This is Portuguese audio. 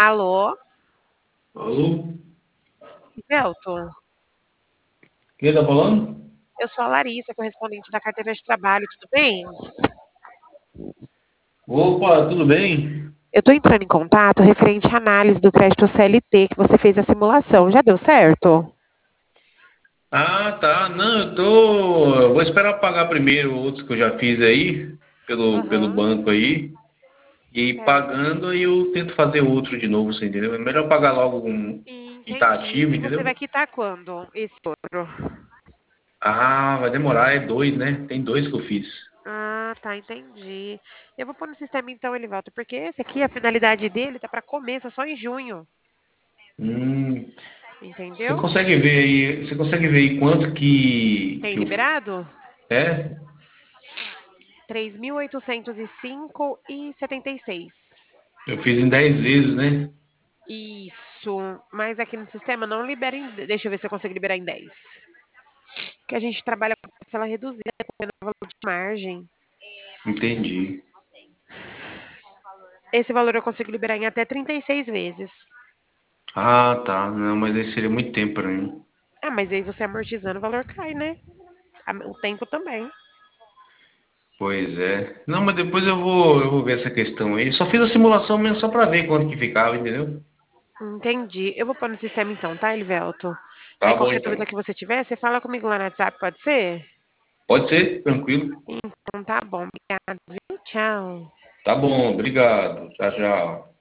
Alô, Alô? Velton? Quem tá falando? Eu sou a Larissa, correspondente da carteira de trabalho, tudo bem? Opa, tudo bem? Eu estou entrando em contato referente à análise do crédito CLT que você fez a simulação. Já deu certo? Ah, tá. Não, eu vou esperar pagar primeiro outros que eu já fiz aí, pelo Aham. banco aí. E Certo. pagando, aí eu tento fazer outro de novo, você entendeu? É melhor pagar logo um que tá Entendi. ativo, E você vai entendeu? quitar quando esse outro? Ah, vai demorar, é dois, né? Tem dois que eu fiz. Ah, tá, entendi. Eu vou pôr no sistema então, Elivaldo, porque esse aqui, a finalidade dele tá para começo, só em junho, Hum, entendeu? você consegue ver aí quanto Tem que eu... liberado? É? 3.805,76. Eu fiz em 10 vezes, né? Isso, mas aqui no sistema não libera em. Deixa eu ver se eu consigo liberar em 10. Porque a gente trabalha com parcela reduzida, com valor de margem. Entendi. Esse valor eu consigo liberar em até 36 vezes. Ah, tá. Não, mas aí seria muito tempo para mim. Ah, mas aí você amortizando, o valor cai, né? O tempo também. Pois é. Não, mas depois eu vou ver essa questão aí. Só fiz a simulação mesmo só para ver quanto que ficava, entendeu? Entendi. Eu vou pôr no sistema então, tá, Elivelto? Aí Tá bom qualquer dúvida então. que você tiver, você fala comigo lá no WhatsApp, pode ser? Pode ser, tranquilo. Então tá bom, obrigado, viu? Tchau. Tá bom, obrigado. Tchau, tchau.